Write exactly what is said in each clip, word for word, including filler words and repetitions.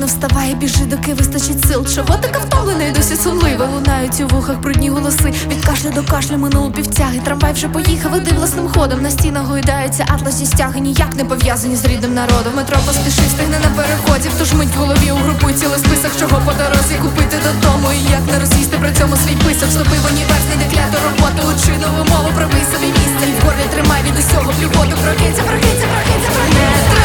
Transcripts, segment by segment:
вставай, біжи, доки вистачить сил. Чого така втомлений, досі сонлива? Лунають у вухах брудні голоси. Від кашля до кашля минуло півтяги. Трамвай вже поїхав, іди власним ходом. На стінах гойдаються атласні стяги, ніяк не пов'язані з рідним народом. Метро поспішив, стигне на переході. Тож мить в голові угрупуй цілий список, чого по дорозі купити додому. І як не роз'їсти при цьому свій писок. Вступи в універсний декляту роботу, учи нову мову, пробий собі місце. І в горлі тримай від усього плювоту. Прокинься, прокинься, прокинься, прокинься.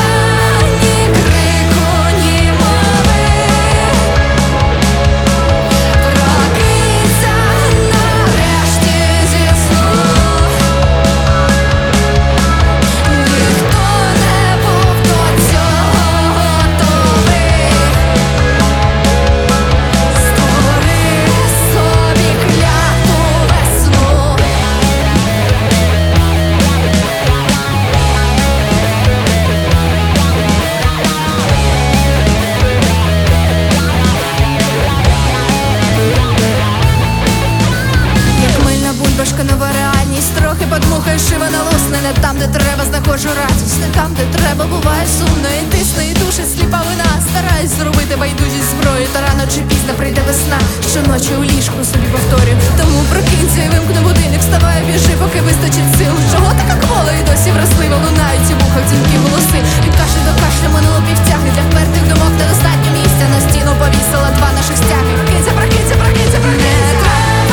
Нова реальність, трохи подмухай, шива на лусне. Не там, де треба, знаходжу радість. Не там, де треба, буває сумно. І тисне, і душить сліпа вина. Стараюсь зробити байдужість зброю. Та рано чи пізно прийде весна. Щоночі у ліжку собі повторюю. Тому прокинься і вимкни будильник. Вставай, біжи, поки вистачить сил. Чого така квола і досі вразлива? Лунають у вухах дзвінкі голоси. Від кашля до кашля минуло півтяги. Для впертих думок недостатньо місця. На стіну повісила два наших стяги. Прокинься, прокинься, прокинься, прокинься.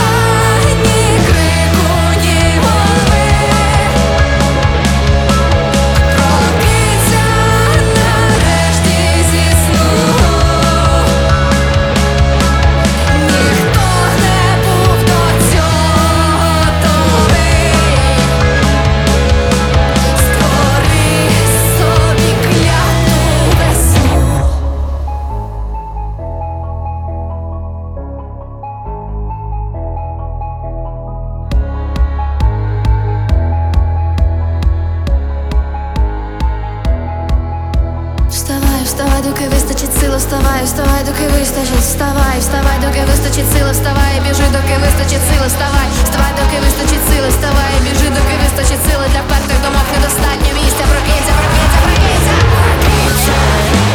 Вставай, доки вистачить сили, вставай, вставай, доки вистачить, вставай, вставай, доки вистачить сили, вставай, біжи, доки вистачить сили, вставай, вставай, доки вистачить сили, вставай, біжи, доки вистачить сили. Для впертих думок недостатньо місця. Прокинься, прокинься, прокинься, прокинься.